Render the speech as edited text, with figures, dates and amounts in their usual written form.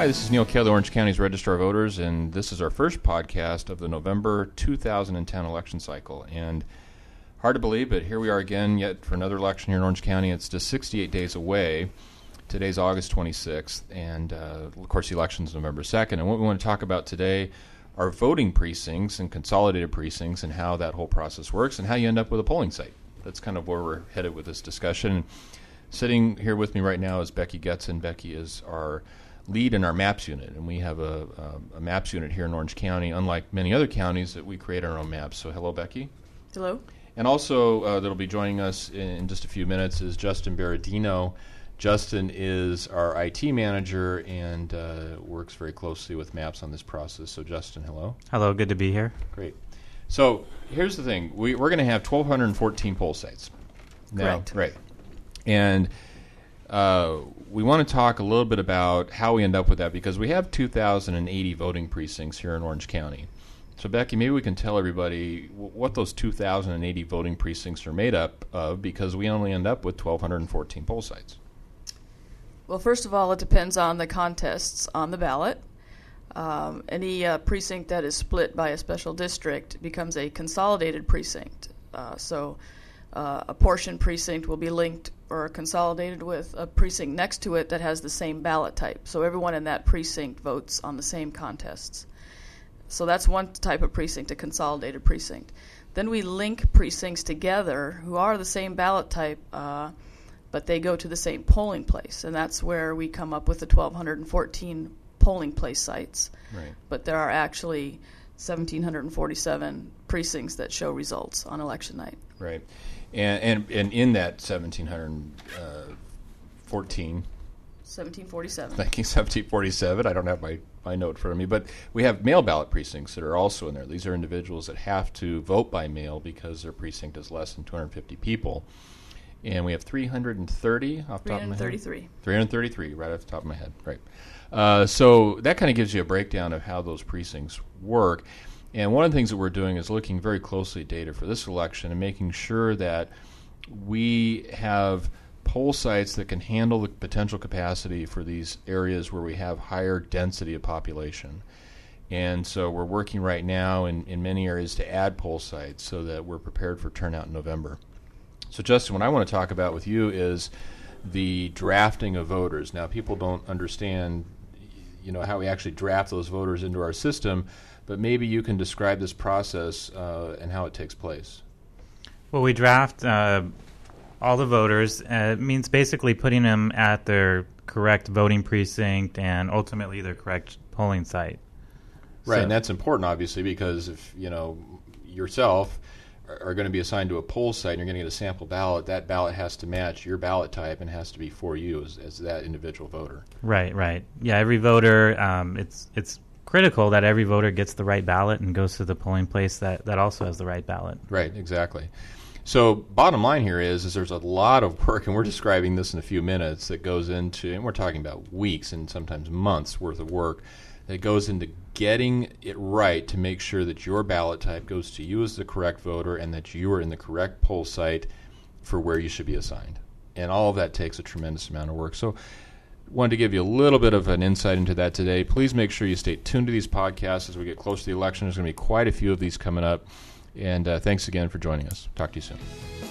Hi, this is Neil Kelly, Orange County's Registrar of Voters, and this is our first podcast of the November 2010 election cycle. And hard to believe, but here we are again yet for another election here in Orange County. It's just 68 days away. Today's August 26th, and of course the election's November 2nd. And what we want to talk about today are voting precincts and consolidated precincts and how that whole process works and how you end up with a polling site. That's kind of where we're headed with this discussion. Sitting here with me right now is Becky Getson. Becky is our lead in our MAPS unit, and we have a MAPS unit here in Orange County, unlike many other counties that we create our own maps. So hello, Becky. Hello. And also that'll be joining us in just a few minutes is Justin Berardino. Justin is our IT manager and works very closely with MAPS on this process. So Justin, hello. Hello, good to be here. Great. So here's the thing. We're going to have 1,214 poll sites. Correct. Right. And we want to talk a little bit about how we end up with that because we have 2,080 voting precincts here in Orange County. So, Becky, maybe we can tell everybody what those 2,080 voting precincts are made up of because we only end up with 1,214 poll sites. Well, first of all, it depends on the contests on the ballot. Any precinct that is split by a special district becomes a consolidated precinct. So a portion precinct will be linked or consolidated with a precinct next to it that has the same ballot type. So everyone in that precinct votes on the same contests. So that's one type of precinct, a consolidated precinct. Then we link precincts together who are the same ballot type, but they go to the same polling place. And that's where we come up with the 1,214 polling place sites. Right. But there are actually 1,747 precincts that show results on election night. Right. And in that 1747, thank you, 1747. I don't have my note in front of me, but we have mail ballot precincts that are also in there. These are individuals that have to vote by mail because their precinct is less than 250 people. And we have 330 off the top of my head. 333, right off the top of my head. Right. So that kind of gives you a breakdown of how those precincts work. And one of the things that we're doing is looking very closely at data for this election and making sure that we have poll sites that can handle the potential capacity for these areas where we have higher density of population. And so we're working right now in many areas to add poll sites so that we're prepared for turnout in November. So Justin, what I want to talk about with you is the drafting of voters. Now, people don't understand, how we actually draft those voters into our system, but maybe you can describe this process and how it takes place. Well, we draft all the voters. It means basically putting them at their correct voting precinct and ultimately their correct polling site. Right, and that's important, obviously, because if, yourself are going to be assigned to a poll site and you're going to get a sample ballot, that ballot has to match your ballot type and has to be for you as that individual voter. Right. Yeah, every voter, it's critical that every voter gets the right ballot and goes to the polling place that also has the right ballot. Right, exactly. So bottom line here is there's a lot of work, and we're describing this in a few minutes, that goes into, and we're talking about weeks and sometimes months worth of work, that goes into getting it right to make sure that your ballot type goes to you as the correct voter and that you are in the correct poll site for where you should be assigned. And all of that takes a tremendous amount of work. So wanted to give you a little bit of an insight into that today. Please make sure you stay tuned to these podcasts as we get close to the election. There's going to be quite a few of these coming up. And thanks again for joining us. Talk to you soon.